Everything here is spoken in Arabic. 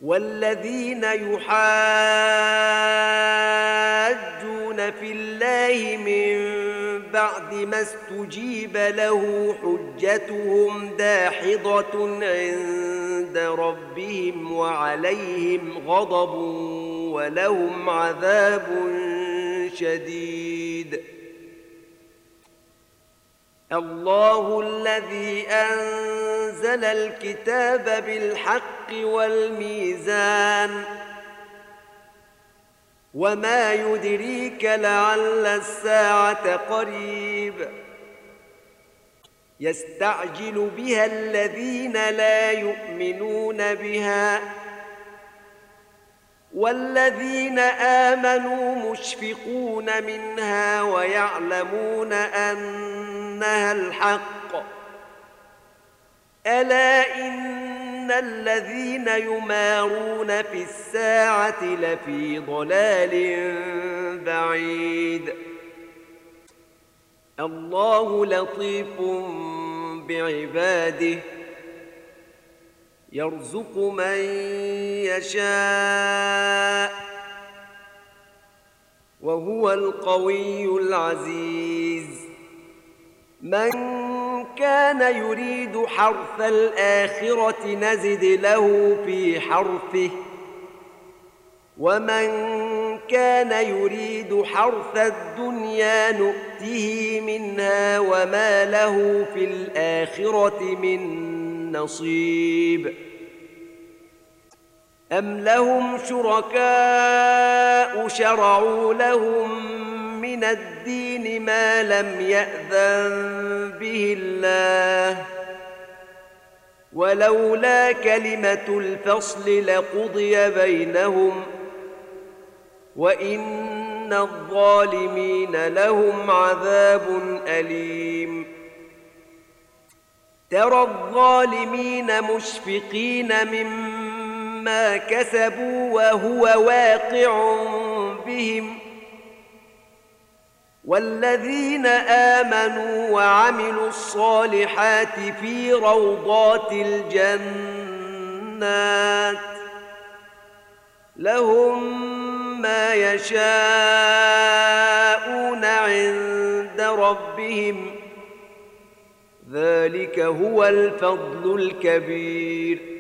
والذين يحاجون في الله من بعد ما استجيب له حجتهم داحضة عند ربهم وعليهم غضب ولهم عذاب شديد. الله الذي أنزل الكتاب بالحق والميزان وما يدريك لعل الساعة قريب يستعجل بها الذين لا يؤمنون بها والذين آمنوا مشفقون منها ويعلمون أنها الحق. ألا إن الذين يمارون في الساعة لفي ضلال بعيد. الله لطيف بعباده يرزق من يشاء وهو القوي العزيز. من كان يريد حرث الآخرة نزد له في حرثه ومن كان يريد حرث الدنيا نؤته منها وما له في الآخرة من نصيب. أم لهم شركاء شرعوا لهم من الدين ما لم يأذن به الله ولولا كلمة الفصل لقضي بينهم وإن الظالمين لهم عذاب أليم. ترى الظالمين مشفقين مما كسبوا وهو واقع بهم والذين آمنوا وعملوا الصالحات في روضات الجنات لهم ما يشاءون عند ربهم ذلك هو الفضل الكبير.